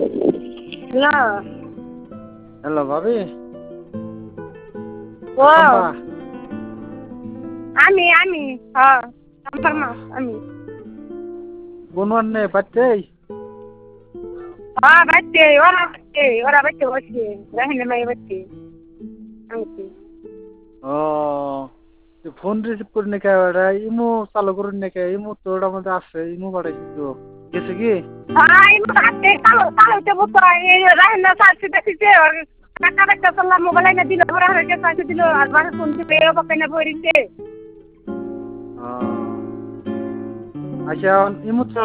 hello hello ভাবি ও শম্পা আমি হ্যাঁ আমার মা আমি বুনওয়ান নে বাচ্চাই হ্যাঁ ওরা বাচ্চে বসছে রাহিনা মাই বাচ্চে আমি ও ফোন রিসিভ করে নাকি ওরা ইমো চালু করুন নাকি ইমো তো ওটার মধ্যে আছে ইমো পাঠাইছি তো গেছে কি হ্যাঁ ইমো হাতে কালো বুতো এই রাহিনা সাথে দেখতে আর টাকা টাকা চললাম মোবাইল না দিল ওরা হয়ে সাথে দিল আর বাসা ফোন দিতে বাপে না বইরিতে আচ্ছা ইমো